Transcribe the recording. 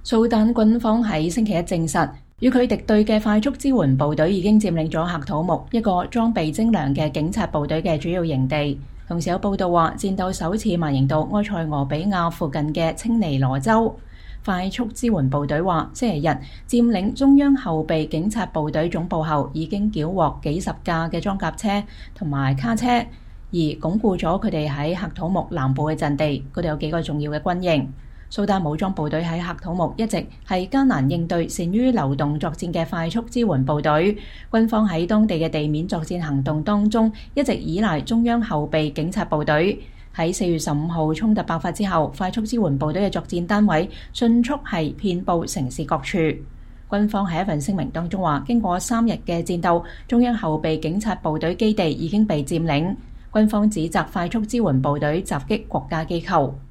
蘇丹軍方喺星期一證實，與佢敵對嘅快速支援部隊已經佔領咗喀土穆一個裝備精良嘅警察部隊嘅主要營地。同時有報道話，戰鬥首次蔓延到埃塞俄比亞附近嘅青尼羅州。快速支援部隊話，星期日佔領中央後備警察部隊總部後，已經繳獲幾十架嘅裝甲車同埋卡車，而鞏固咗佢哋喺喀土穆南部嘅陣地。嗰度有幾個重要嘅軍營。蘇丹武裝部隊喺喀土穆一直係艱難應對、善於流動作戰嘅快速支援部隊。軍方喺當地嘅地面作戰行動當中，一直依賴中央後備警察部隊。喺4月15號衝突爆發之後，快速支援部隊嘅作戰單位迅速係遍佈城市各處。軍方喺一份聲明當中話，經過3日嘅戰鬥，中央後備警察部隊基地已經被佔領。軍方指責快速支援部隊襲擊國家機構。